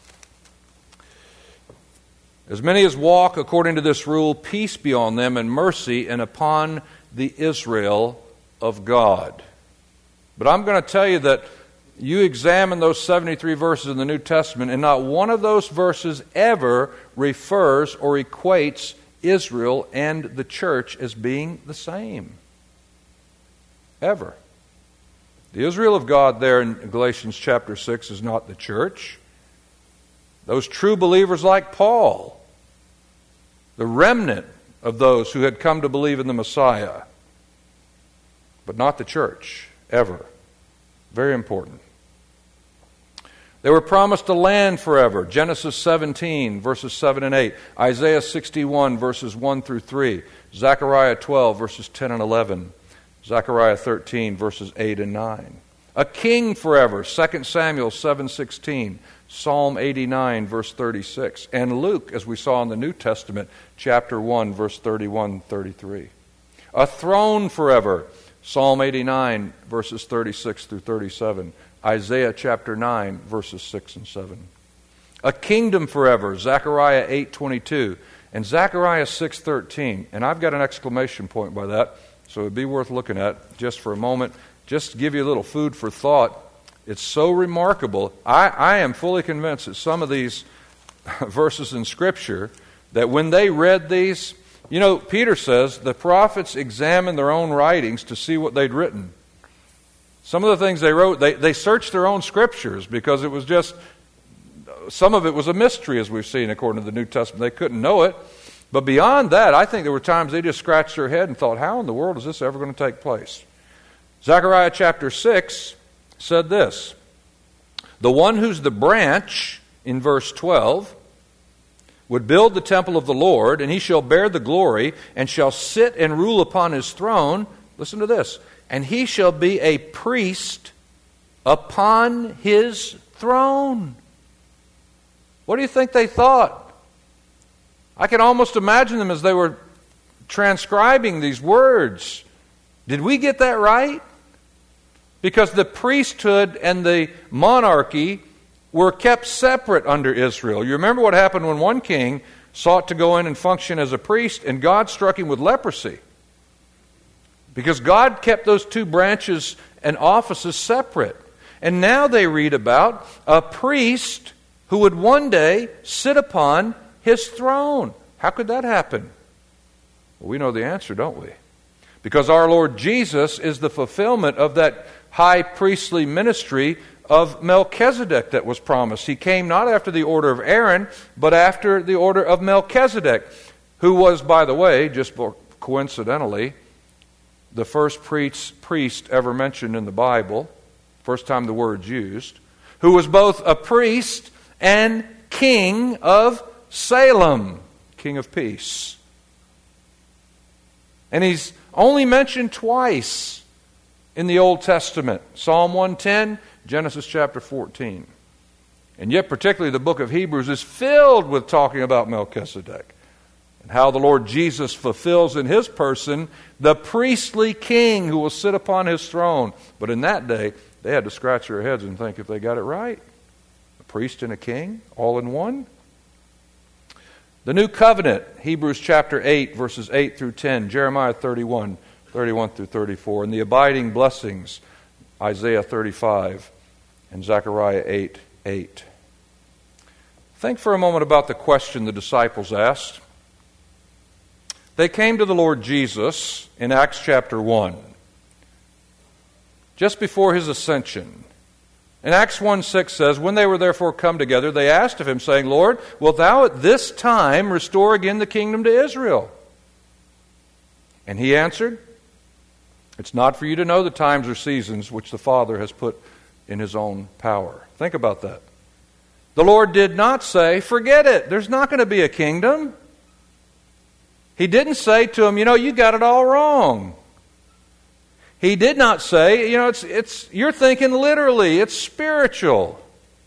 "As many as walk according to this rule, peace be on them and mercy and upon the Israel of God." But I'm going to tell you that you examine those seventy-three verses in the New Testament, and not one of those verses ever refers or equates Israel and the church as being the same. Ever. The Israel of God there in Galatians chapter six is not the church. Those true believers like Paul, the remnant of those who had come to believe in the Messiah, but not the church, ever. Very important. They were promised a land forever. Genesis seventeen, verses seven and eight. Isaiah sixty-one, verses one through three. Zechariah twelve, verses ten and eleven. Zechariah thirteen, verses eight and nine. A king forever. Second Samuel seven sixteen. Psalm eighty-nine, verse thirty-six. And Luke, as we saw in the New Testament, chapter one, verse thirty-one thirty-three. A throne forever. Psalm eighty-nine, verses thirty-six through thirty-seven. Isaiah chapter nine, verses six and seven. A kingdom forever. Zechariah eight twenty-two. And Zechariah six thirteen. And I've got an exclamation point by that, so it would be worth looking at just for a moment. Just to give you a little food for thought. It's so remarkable. I, I am fully convinced that some of these verses in Scripture, that when they read these, you know, Peter says the prophets examined their own writings to see what they'd written. Some of the things they wrote, they, they searched their own Scriptures because it was just, some of it was a mystery, as we've seen according to the New Testament. They couldn't know it. But beyond that, I think there were times they just scratched their head and thought, how in the world is this ever going to take place? Zechariah chapter six said this, "The one who's the branch," in verse twelve, "would build the temple of the Lord, and he shall bear the glory, and shall sit and rule upon his throne." Listen to this. "And he shall be a priest upon his throne." What do you think they thought? I can almost imagine them as they were transcribing these words. Did we get that right? Because the priesthood and the monarchy were kept separate under Israel. You remember what happened when one king sought to go in and function as a priest, and God struck him with leprosy. Because God kept those two branches and offices separate. And now they read about a priest who would one day sit upon his throne. How could that happen? Well, we know the answer, don't we? Because our Lord Jesus is the fulfillment of that high priestly ministry of Melchizedek that was promised. He came not after the order of Aaron, but after the order of Melchizedek, who was, by the way, just coincidentally, the first priest, priest ever mentioned in the Bible, first time the word's used, who was both a priest and king of Salem, king of peace. And he's only mentioned twice in the Old Testament. Psalm one ten, Genesis chapter fourteen. And yet particularly the book of Hebrews is filled with talking about Melchizedek and how the Lord Jesus fulfills in his person the priestly king who will sit upon his throne. But in that day, they had to scratch their heads and think if they got it right. A priest and a king, all in one. The new covenant, Hebrews chapter eight, verses eight through ten, Jeremiah thirty-one, thirty-one through thirty-four, and the abiding blessings, Isaiah thirty-five, and Zechariah eight, eight. Think for a moment about the question the disciples asked. They came to the Lord Jesus in Acts chapter one, just before his ascension. And Acts one six says, "When they were therefore come together, they asked of him, saying, Lord, wilt thou at this time restore again the kingdom to Israel? And he answered, It's not for you to know the times or seasons which the Father has put in his own power." Think about that. The Lord did not say, forget it, there's not going to be a kingdom. He didn't say to him, you know, you got it all wrong. He did not say, you know, it's it's you're thinking literally, it's spiritual.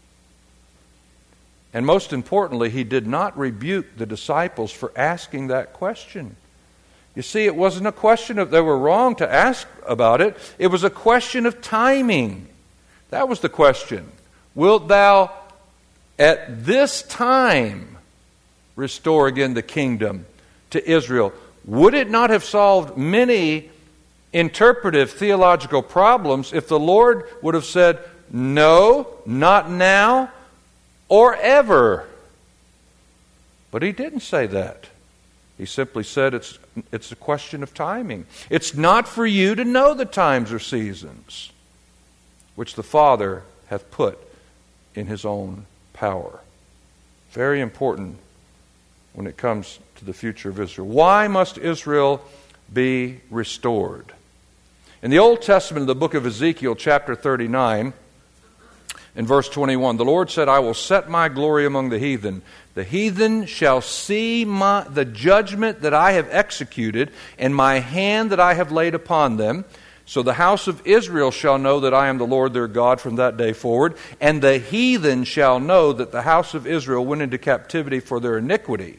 And most importantly, he did not rebuke the disciples for asking that question. You see, it wasn't a question of they were wrong to ask about it. It was a question of timing. That was the question. Wilt thou at this time restore again the kingdom to Israel? Would it not have solved many interpretive theological problems if the Lord would have said, no, not now, or ever? But he didn't say that. He simply said it's it's a question of timing. It's not for you to know the times or seasons which the Father hath put in his own power. Very important when it comes to the future of Israel. Why must Israel be restored? In the Old Testament, in the book of Ezekiel, chapter thirty-nine, in verse twenty-one, the Lord said, I will set my glory among the heathen. The heathen shall see my, the judgment that I have executed, and my hand that I have laid upon them. So the house of Israel shall know that I am the Lord their God from that day forward, and the heathen shall know that the house of Israel went into captivity for their iniquity.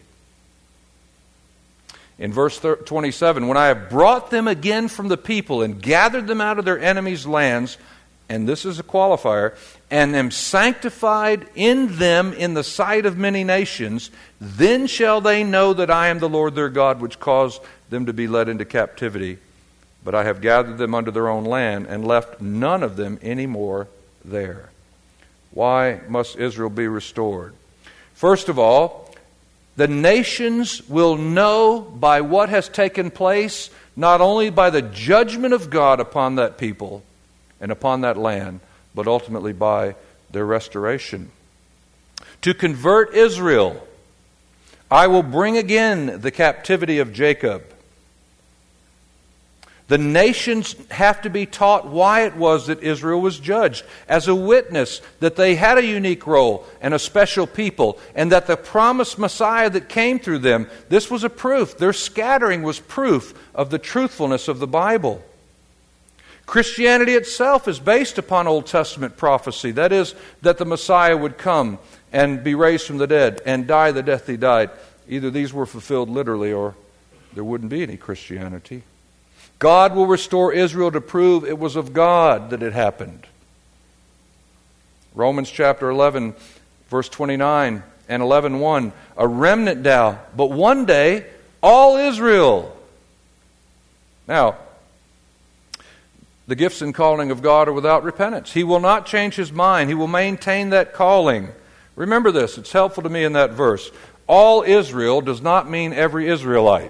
In verse twenty-seven, when I have brought them again from the people and gathered them out of their enemies' lands, and this is a qualifier, and am sanctified in them in the sight of many nations, then shall they know that I am the Lord their God, which caused them to be led into captivity. But I have gathered them unto their own land, and left none of them any more there. Why must Israel be restored? First of all, the nations will know by what has taken place, not only by the judgment of God upon that people and upon that land, but ultimately by their restoration. To convert Israel, I will bring again the captivity of Jacob. The nations have to be taught why it was that Israel was judged, as a witness that they had a unique role and a special people, and that the promised Messiah that came through them, this was a proof. Their scattering was proof of the truthfulness of the Bible. Christianity itself is based upon Old Testament prophecy. That is, that the Messiah would come and be raised from the dead and die the death he died. Either these were fulfilled literally or there wouldn't be any Christianity. God will restore Israel to prove it was of God that it happened. Romans chapter eleven, verse twenty-nine and eleven one. A remnant now, but one day all Israel. Now, the gifts and calling of God are without repentance. He will not change His mind. He will maintain that calling. Remember this, it's helpful to me in that verse. All Israel does not mean every Israelite.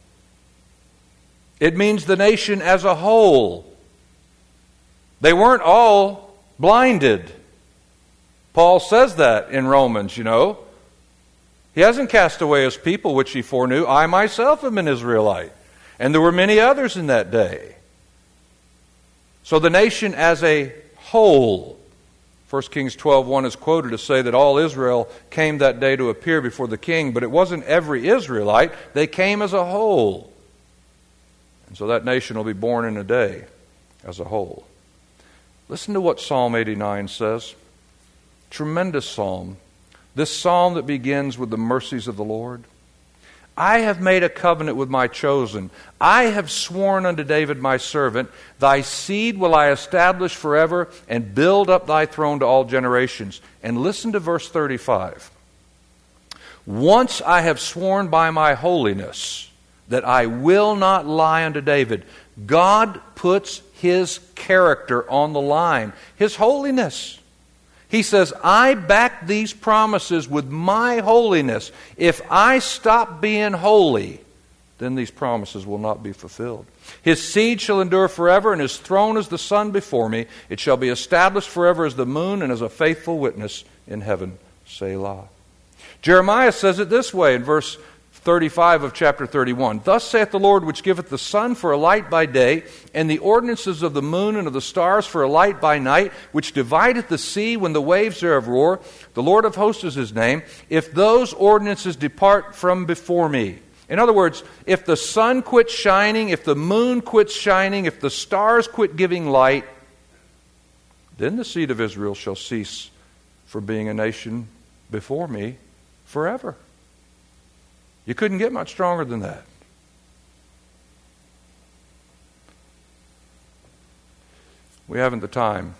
It means the nation as a whole. They weren't all blinded. Paul says that in Romans, you know. He hasn't cast away His people which He foreknew. I myself am an Israelite. And there were many others in that day. So the nation as a whole. First Kings twelve one is quoted to say that all Israel came that day to appear before the king, but it wasn't every Israelite. They came as a whole. And so that nation will be born in a day as a whole. Listen to what Psalm eighty-nine says. Tremendous psalm. This psalm that begins with the mercies of the Lord. I have made a covenant with my chosen. I have sworn unto David my servant, thy seed will I establish forever and build up thy throne to all generations. And listen to verse thirty-five. Once I have sworn by my holiness that I will not lie unto David. God puts His character on the line, His holiness. He says, I back these promises with my holiness. If I stop being holy, then these promises will not be fulfilled. His seed shall endure forever, and His throne is the sun before me. It shall be established forever as the moon and as a faithful witness in heaven. Selah. Jeremiah says it this way in verse thirty-five of chapter thirty-one. Thus saith the Lord, which giveth the sun for a light by day, and the ordinances of the moon and of the stars for a light by night, which divideth the sea when the waves thereof roar. The Lord of hosts is His name. If those ordinances depart from before me. In other words, if the sun quits shining, if the moon quits shining, if the stars quit giving light, then the seed of Israel shall cease from being a nation before me forever. You couldn't get much stronger than that. We haven't the time.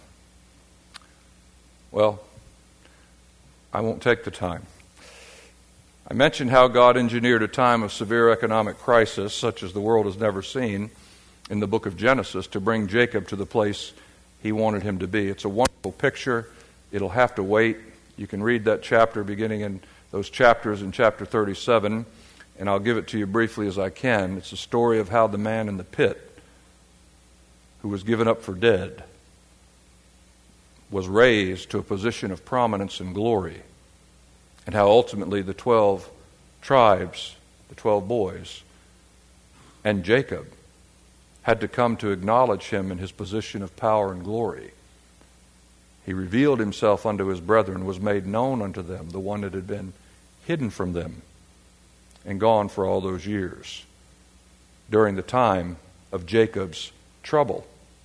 Well, I won't take the time. I mentioned how God engineered a time of severe economic crisis, such as the world has never seen, in the book of Genesis, to bring Jacob to the place He wanted him to be. It's a wonderful picture. It'll have to wait. You can read that chapter beginning in those chapters in chapter thirty-seven, and I'll give it to you briefly as I can. It's a story of how the man in the pit, who was given up for dead, was raised to a position of prominence and glory, and how ultimately the twelve tribes, the twelve boys, and Jacob had to come to acknowledge him in his position of power and glory. He revealed himself unto his brethren, was made known unto them, the one that had been hidden from them and gone for all those years during the time of Jacob's trouble.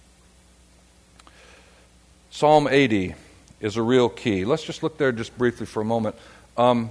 Psalm eighty is a real key. Let's just look there just briefly for a moment. Um,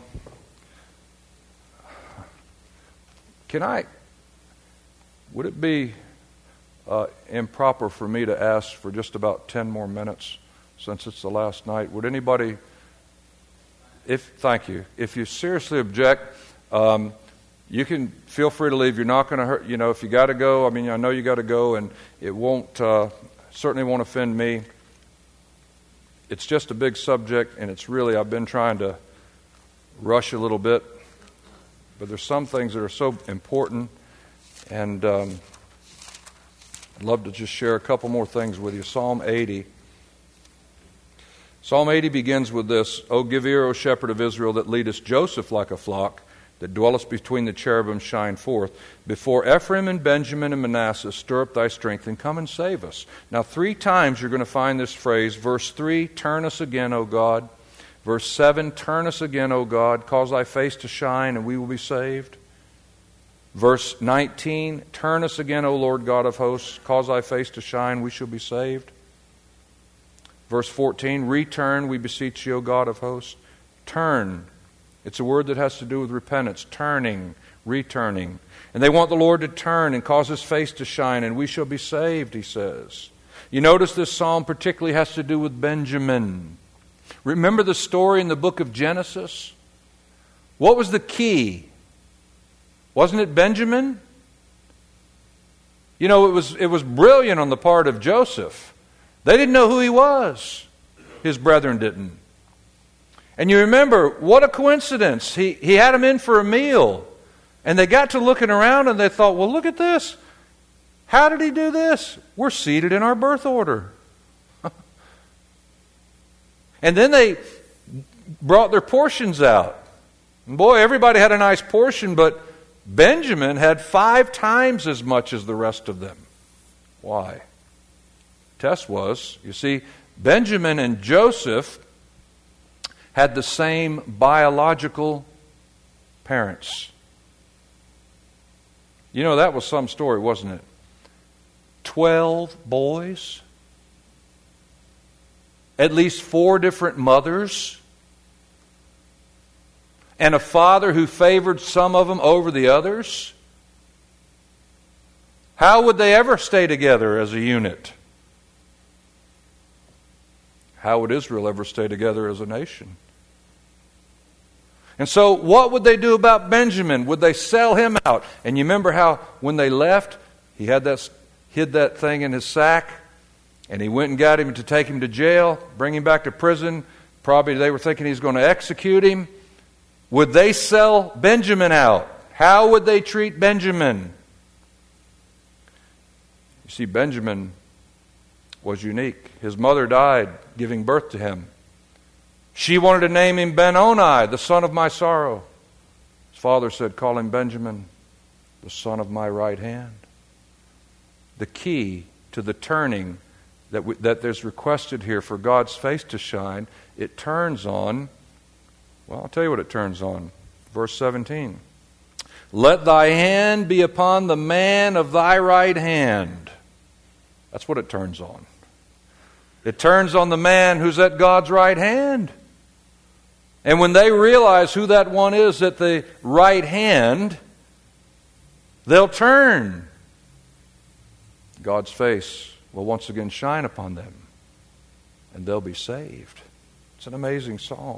can I, would it be uh, improper for me to ask for just about ten more minutes since it's the last night? Would anybody, if, thank you. If you seriously object, um, you can feel free to leave. You're not going to hurt, you know, if you got to go, I mean, I know you got to go, and it won't, uh, certainly won't offend me. It's just a big subject, and it's really, I've been trying to rush a little bit, but there's some things that are so important, and um, I'd love to just share a couple more things with you. Psalm eighty. Psalm eighty begins with this, O give ear, O shepherd of Israel, that leadest Joseph like a flock, that dwellest between the cherubim shine forth. Before Ephraim and Benjamin and Manasseh, stir up thy strength and come and save us. Now, three times you're going to find this phrase. Verse three, turn us again, O God. Verse seven, turn us again, O God. Cause thy face to shine and we will be saved. Verse nineteen, turn us again, O Lord God of hosts. Cause thy face to shine, we shall be saved. Verse fourteen, return, we beseech you, O God of hosts. Turn. It's a word that has to do with repentance. Turning, returning. And they want the Lord to turn and cause His face to shine, and we shall be saved, he says. You notice this psalm particularly has to do with Benjamin. Remember the story in the book of Genesis? What was the key? Wasn't it Benjamin? You know, it was, it was brilliant on the part of Joseph. They didn't know who he was. His brethren didn't. And you remember, what a coincidence. He, he had them in for a meal. And they got to looking around and they thought, well, look at this. How did he do this? We're seated in our birth order. And then they brought their portions out. And boy, everybody had a nice portion, but Benjamin had five times as much as the rest of them. Why? The test was, you see, Benjamin and Joseph had the same biological parents. You know, that was some story, wasn't it? Twelve boys, at least four different mothers, and a father who favored some of them over the others. How would they ever stay together as a unit? How would Israel ever stay together as a nation? And so what would they do about Benjamin? Would they sell him out? And you remember how when they left, he had that, hid that thing in his sack, and he went and got him to take him to jail, bring him back to prison. Probably they were thinking he's going to execute him. Would they sell Benjamin out? How would they treat Benjamin? You see, Benjamin was unique. His mother died giving birth to him. She wanted to name him Ben-Oni, the son of my sorrow. His father said, call him Benjamin, the son of my right hand. The key to the turning that, we, that there's requested here for God's face to shine, it turns on, well, I'll tell you what it turns on. Verse seventeen. Let thy hand be upon the man of thy right hand. That's what it turns on. It turns on the man who's at God's right hand. And when they realize who that one is at the right hand, they'll turn. God's face will once again shine upon them, and they'll be saved. It's an amazing psalm.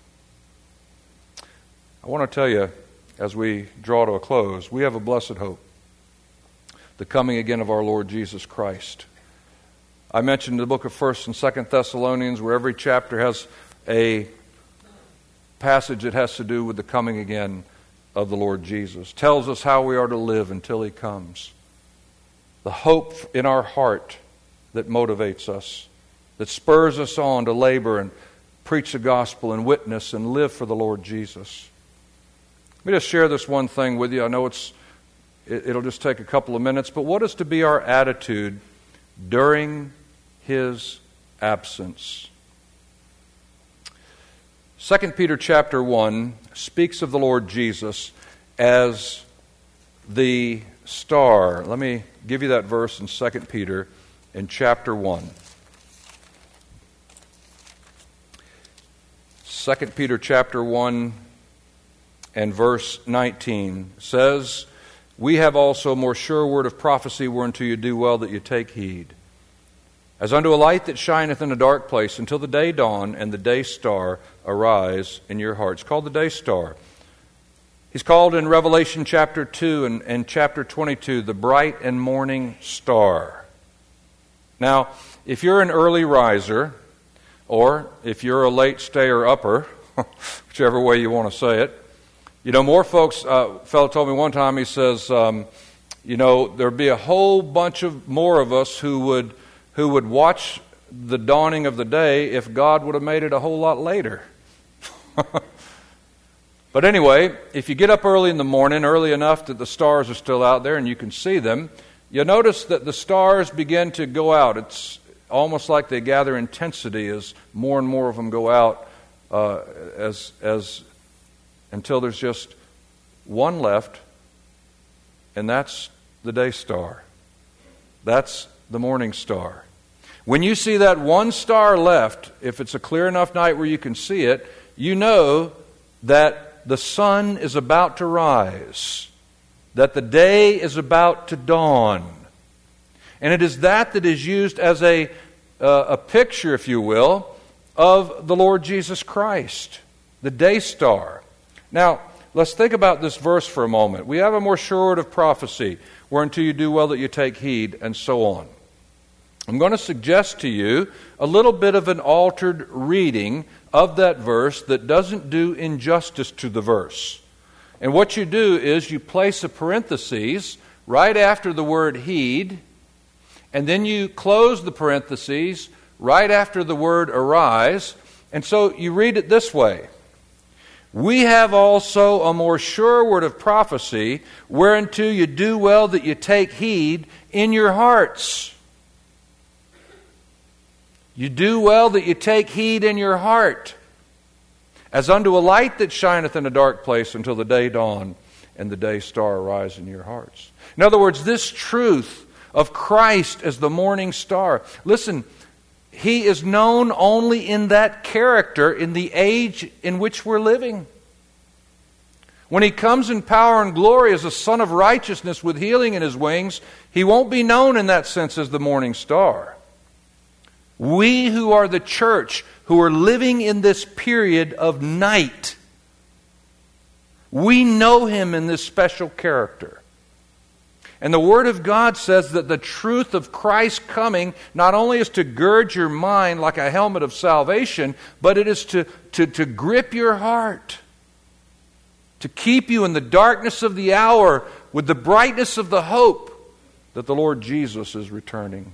I want to tell you, as we draw to a close, we have a blessed hope. The coming again of our Lord Jesus Christ. I mentioned the book of First and Second Thessalonians, where every chapter has a passage that has to do with the coming again of the Lord Jesus. Tells us how we are to live until He comes. The hope in our heart that motivates us, that spurs us on to labor and preach the gospel and witness and live for the Lord Jesus. Let me just share this one thing with you. I know it's it, it'll just take a couple of minutes, but what is to be our attitude during His absence? Second Peter chapter one speaks of the Lord Jesus as the star. Let me give you that verse in Second Peter in chapter one. Second Peter chapter one and verse nineteen says, we have also more sure word of prophecy, whereunto you do well that you take heed. As unto a light that shineth in a dark place, until the day dawn and the day star arise in your hearts. Called the day star. He's called in Revelation chapter two and, and chapter twenty-two the bright and morning star. Now, if you're an early riser, or if you're a late stayer upper, whichever way you want to say it, you know, more folks, uh, a fellow told me one time, he says, um, you know, there'd be a whole bunch of more of us who would who would watch the dawning of the day if God would have made it a whole lot later. But But anyway, if you get up early in the morning, early enough that the stars are still out there and you can see them, you'll notice that the stars begin to go out. It's almost like they gather intensity as more and more of them go out, uh, as as until there's just one left, and that's the day star. That's the morning star. When you see that one star left, if it's a clear enough night where you can see it, you know that the sun is about to rise, that the day is about to dawn. And it is that that is used as a, uh, a picture, if you will, of the Lord Jesus Christ, the day star. Now, let's think about this verse for a moment. We have a more sure word of prophecy, whereunto you do well that you take heed, and so on. I'm going to suggest to you a little bit of an altered reading of that verse that doesn't do injustice to the verse. And what you do is you place a parenthesis right after the word heed, and then you close the parentheses right after the word arise, and so you read it this way. We have also a more sure word of prophecy, whereunto you do well that you take heed in your hearts. You do well that you take heed in your heart, as unto a light that shineth in a dark place until the day dawn and the day star arise in your hearts. In other words, this truth of Christ as the morning star. Listen, He is known only in that character in the age in which we're living. When He comes in power and glory as a Son of righteousness with healing in His wings, He won't be known in that sense as the morning star. We who are the church, who are living in this period of night, we know Him in this special character. And the Word of God says that the truth of Christ's coming not only is to gird your mind like a helmet of salvation, but it is to, to, to grip your heart, to keep you in the darkness of the hour with the brightness of the hope that the Lord Jesus is returning.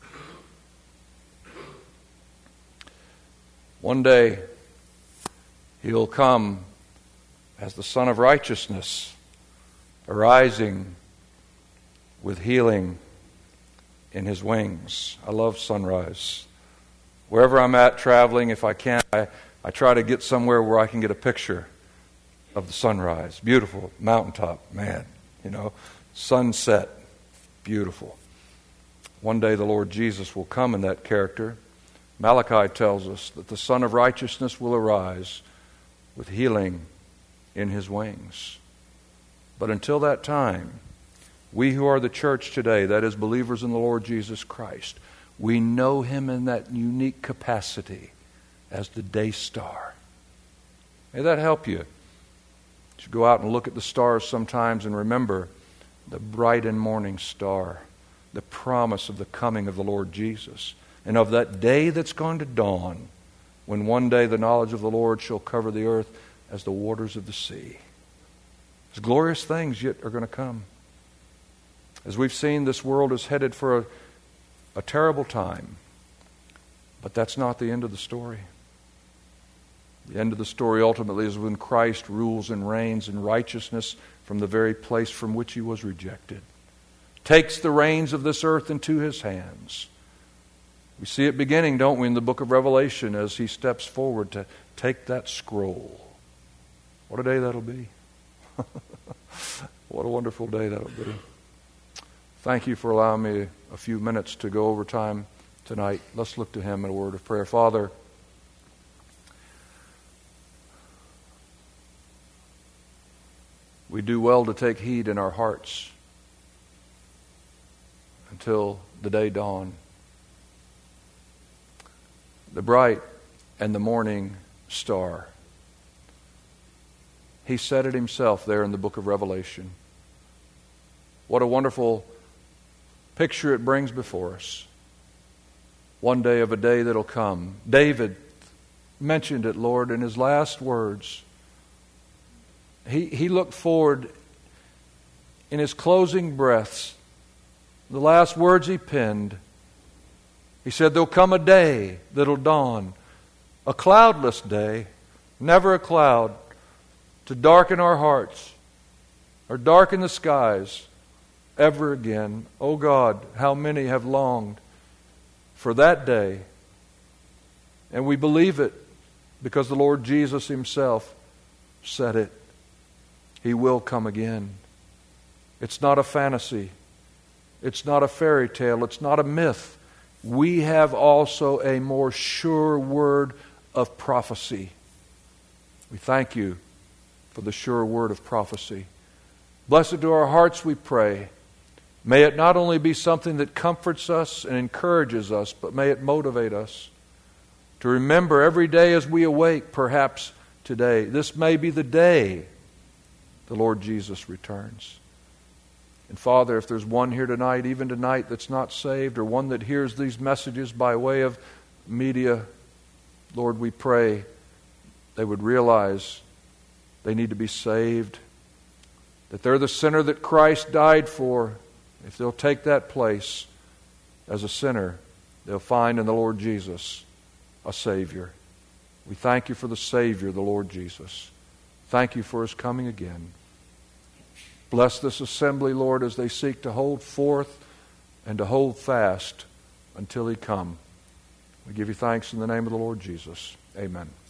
One day, He'll come as the Son of righteousness, arising with healing in His wings. I love sunrise. Wherever I'm at traveling, if I can, I, I try to get somewhere where I can get a picture of the sunrise. Beautiful. Mountaintop. Man, you know, sunset. Beautiful. One day the Lord Jesus will come in that character. Malachi tells us that the Son of righteousness will arise with healing in His wings. But until that time, we who are the church today, that is believers in the Lord Jesus Christ, we know Him in that unique capacity as the day star. May that help you. You should go out and look at the stars sometimes and remember the bright and morning star, the promise of the coming of the Lord Jesus, and of that day that's going to dawn, when one day the knowledge of the Lord shall cover the earth as the waters of the sea. As glorious things yet are going to come. As we've seen, this world is headed for a, a terrible time. But that's not the end of the story. The end of the story ultimately is when Christ rules and reigns in righteousness from the very place from which He was rejected. Takes the reins of this earth into His hands. We see it beginning, don't we, in the book of Revelation as He steps forward to take that scroll. What a day that'll be. What a wonderful day that'll be. Thank you for allowing me a few minutes to go over time tonight. Let's look to Him in a word of prayer. Father, we do well to take heed in our hearts until the day dawn. The bright and the morning star. He said it Himself there in the book of Revelation. What a wonderful picture it brings before us. One day of a day that'll come. David mentioned it, Lord, in his last words. He, he looked forward in his closing breaths. The last words he penned. He said, there'll come a day that'll dawn. A cloudless day. Never a cloud. to darken our hearts or darken the skies ever again. Oh God, how many have longed for that day. And we believe it because the Lord Jesus Himself said it. He will come again. It's not a fantasy. It's not a fairy tale. It's not a myth. We have also a more sure word of prophecy. We thank You for the sure word of prophecy. Blessed to our hearts, we pray. May it not only be something that comforts us and encourages us, but may it motivate us to remember every day as we awake, perhaps today. This may be the day the Lord Jesus returns. And Father, if there's one here tonight, even tonight, that's not saved, or one that hears these messages by way of media, Lord, we pray they would realize they need to be saved, that they're the sinner that Christ died for. If they'll take that place as a sinner, they'll find in the Lord Jesus a Savior. We thank You for the Savior, the Lord Jesus. Thank You for His coming again. Bless this assembly, Lord, as they seek to hold forth and to hold fast until He come. We give You thanks in the name of the Lord Jesus. Amen.